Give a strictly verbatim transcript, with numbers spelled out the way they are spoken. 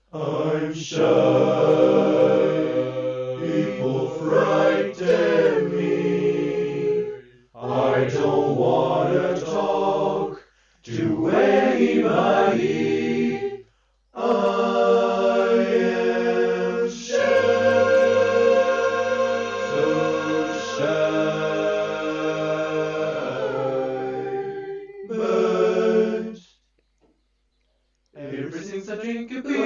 I'm shy. People frighten me. I don't wanna talk to anybody. I am shy. So shy. But ever since I drink a beer,